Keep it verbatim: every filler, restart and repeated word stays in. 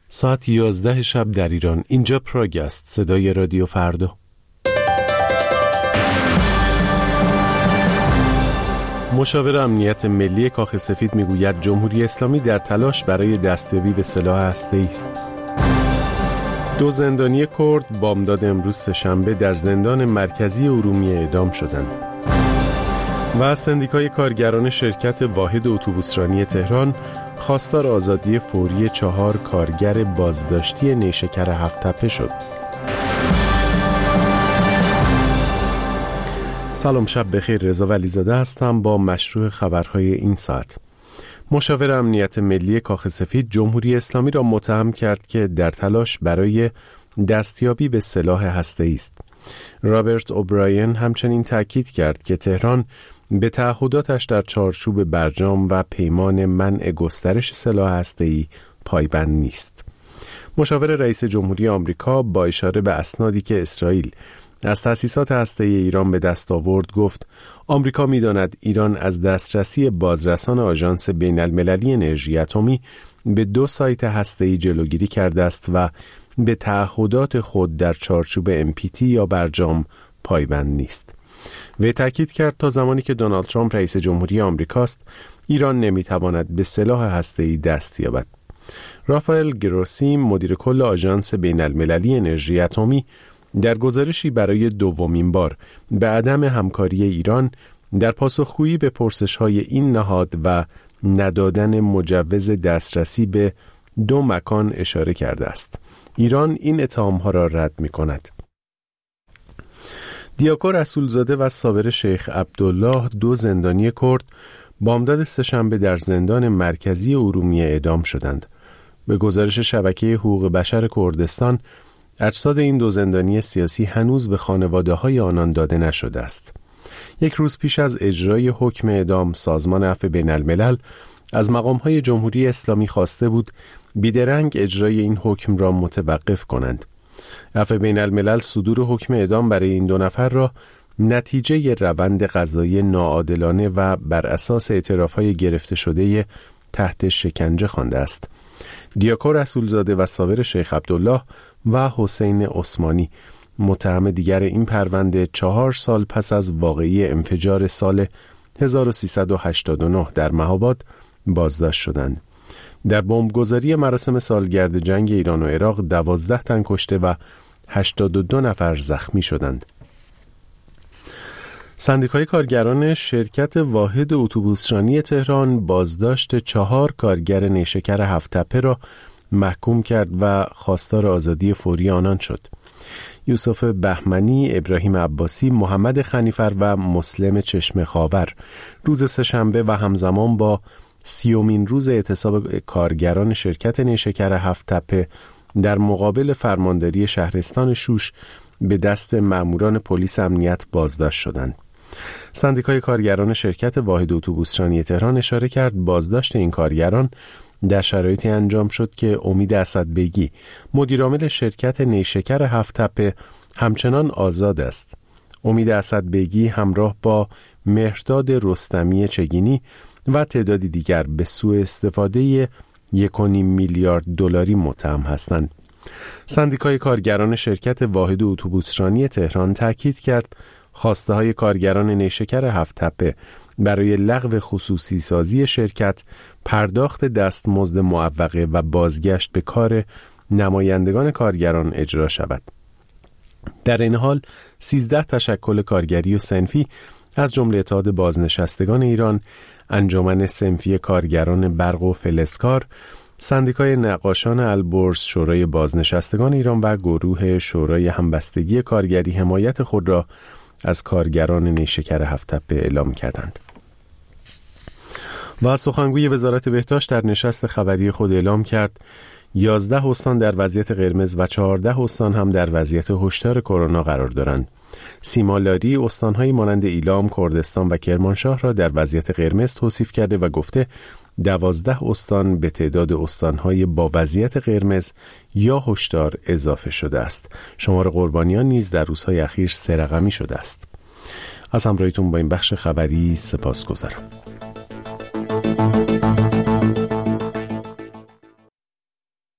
ساعت یازده شب در ایران. اینجا پراگ است، صدای رادیو فردا. مشاور امنیت ملی کاخ سفید میگوید جمهوری اسلامی در تلاش برای دستیابی به سلاح هسته‌ای است. دو زندانی کرد بامداد امروز سه‌شنبه در زندان مرکزی ارومیه اعدام شدند. و سندیکای کارگران شرکت واحد اتوبوسرانی تهران خواستار آزادی فوری چهار کارگر بازداشتی نیشکر هفت‌تپه شد. سلام، شب بخیر. رضا ولیزاده هستم با مشروع خبرهای این ساعت. مشاور امنیت ملی کاخ سفید جمهوری اسلامی را متهم کرد که در تلاش برای دستیابی به سلاح هسته‌ای است. رابرت اوبراین همچنین تاکید کرد که تهران به تعهداتش در چارچوب برجام و پیمان منع گسترش سلاح هسته‌ای پایبند نیست. مشاور رئیس جمهوری آمریکا با اشاره به اسنادی که اسرائیل از تأسیسات هسته‌ای ایران به دست آورد گفت آمریکا می‌داند ایران از دسترسی بازرسان آژانس بین‌المللی انرژی اتمی به دو سایت هسته‌ای جلوگیری کرده است و به تعهدات خود در چارچوب ام پی تی یا برجام پایبند نیست. و تاکید کرد تا زمانی که دونالد ترامپ رئیس جمهوری آمریکاست ایران نمی‌تواند به سلاح هسته‌ای دست یابد. رافائل گروسی مدیر کل آژانس بین‌المللی انرژی اتمی در گزارشی برای دومین بار به عدم همکاری ایران در پاسخگویی به پرسش‌های این نهاد و ندادن مجوز دسترسی به دو مکان اشاره کرده است. ایران این اتهام‌ها را رد می‌کند. دیاکو رسولزاده و صابر شیخ عبدالله دو زندانی کرد بامداد سه‌شنبه در زندان مرکزی ارومیه اعدام شدند. به گزارش شبکه حقوق بشر کردستان اجساد این دو زندانی سیاسی هنوز به خانواده‌های آنان داده نشده است. یک روز پیش از اجرای حکم اعدام سازمان عفو بین‌الملل از مقام‌های جمهوری اسلامی خواسته بود بیدرنگ اجرای این حکم را متوقف کنند. عفو بین‌الملل صدور حکم اعدام برای این دو نفر را نتیجه روند قضایی ناعادلانه و بر اساس اعتراف‌های گرفته شده تحت شکنجه خوانده است. دیاکو رسولزاده و صابر شیخ عبدالله و حسین عثمانی متهم دیگر این پرونده چهار سال پس از واقعه انفجار سال هزار و سیصد و هشتاد و نه در مهاباد بازداشت شدند. در بمبگذاری مراسم سالگرد جنگ ایران و عراق دوازده تن کشته و هشتاد و دو نفر زخمی شدند. سندیکای کارگران شرکت واحد اتوبوسرانی تهران بازداشت چهار کارگر نیشکر هفت‌تپه را محکوم کرد و خواستار آزادی فوری آنان شد. یوسف بهمنی، ابراهیم عباسی، محمد خنیفر و مسلم چشم خاور روز سه‌شنبه و همزمان با سیومین روز اعتصاب کارگران شرکت نیشکر هفت‌تپه در مقابل فرمانداری شهرستان شوش به دست مأموران پلیس امنیت بازداشت شدند. سندیکای کارگران شرکت واحد اتوبوسرانی تهران اشاره کرد بازداشت این کارگران در شرایطی انجام شد که امید اسدبگی مدیرعامل شرکت نیشکر هفت‌تپه همچنان آزاد است. امید اسدبگی همراه با مهرداد رستمی چگینی و تعدادی دیگر به سوء استفاده یک و نیم میلیارد دلاری متهم هستند. سندیکای کارگران شرکت واحد اتوبوسرانی تهران تاکید کرد خواسته های کارگران نیشکر هفت‌تپه برای لغو خصوصی سازی شرکت، پرداخت دستمزد معوقه و بازگشت به کار نمایندگان کارگران اجرا شود. در این حال سیزده تشکل کارگری و صنفی از جمله اتحاد بازنشستگان ایران، انجمن صنفی کارگران برق و فلزکار، سندیکای نقاشان البرز، شورای بازنشستگان ایران و گروه شورای همبستگی کارگری حمایت خود را از کارگران نیشکر هفت‌تپه اعلام کردند. و سخنگوی وزارت بهداشت در نشست خبری خود اعلام کرد یازده استان در وضعیت قرمز و چهارده استان هم در وضعیت هشدار کرونا قرار دارند. سیمالاری استان‌هایی مانند ایلام، کردستان و کرمانشاه را در وضعیت قرمز توصیف کرده و گفته دوازده استان به تعداد استان‌های با وضعیت قرمز یا هشدار اضافه شده است. شمار قربانیان نیز در روزهای اخیر سه رقمی شده است. از همراهیتون با این بخش خبری سپاسگزارم.